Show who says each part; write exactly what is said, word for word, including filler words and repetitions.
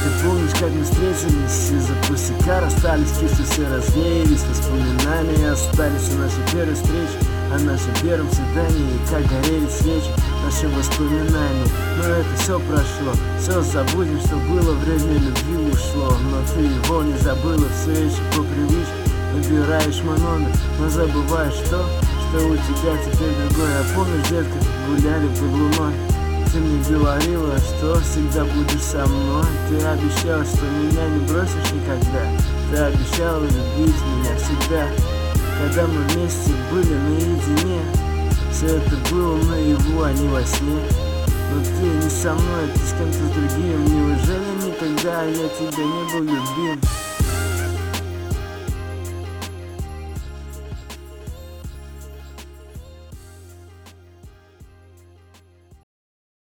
Speaker 1: Ты помнишь, как мы встретились, из-за пустяка расстались, чувства все развеялись, воспоминания остались о нашей первой встрече, о нашем первом свидании, как горели свечи, наши воспоминания. Но это все прошло, все забудем, что было, время любви ушло. Но ты его не забыла, все еще по привычке набираешь мой номер, но забываешь то, что у тебя теперь другой. Я помню, детка, гуляли под луной. Ты мне говорила, что всегда будешь со мной. Ты обещала, что меня не бросишь никогда. Ты обещала любить меня всегда. Когда мы вместе были наедине, все это было наяву, а не во сне. Но ты не со мной, ты с кем-то другим. Неужели никогда я тебя не был любим?